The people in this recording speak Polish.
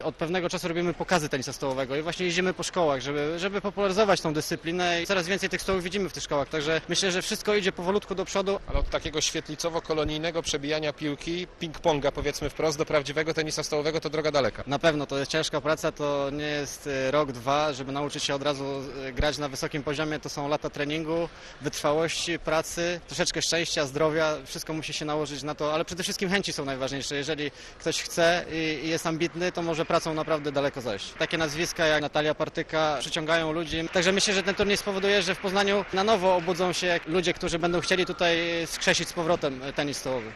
Od pewnego czasu robimy pokazy tenisa stołowego i właśnie jeździmy po szkołach, żeby popularyzować tą dyscyplinę i coraz więcej tych stołów widzimy w tych szkołach, także myślę, że wszystko idzie powolutku do przodu. Ale od takiego świetlicowo-kolonijnego przebijania piłki, ping-ponga powiedzmy wprost, do prawdziwego tenisa stołowego to droga daleka. Na pewno to jest ciężka praca, to nie jest rok, dwa, żeby nauczyć się od razu grać na wysokim poziomie, to są lata treningu, wytrwałości, pracy, troszeczkę szczęścia, zdrowia, wszystko musi się nałożyć na to, ale przede wszystkim chęci są najważniejsze. Jeżeli ktoś chce i jest ambitny, to może pracą naprawdę daleko zajść. Takie nazwiska jak Natalia Partyka przyciągają ludzi, także myślę, że ten turniej spowoduje, że w Poznaniu na nowo obudzą się ludzie, którzy będą chcieli tutaj skrzesić z powrotem tenis stołowy.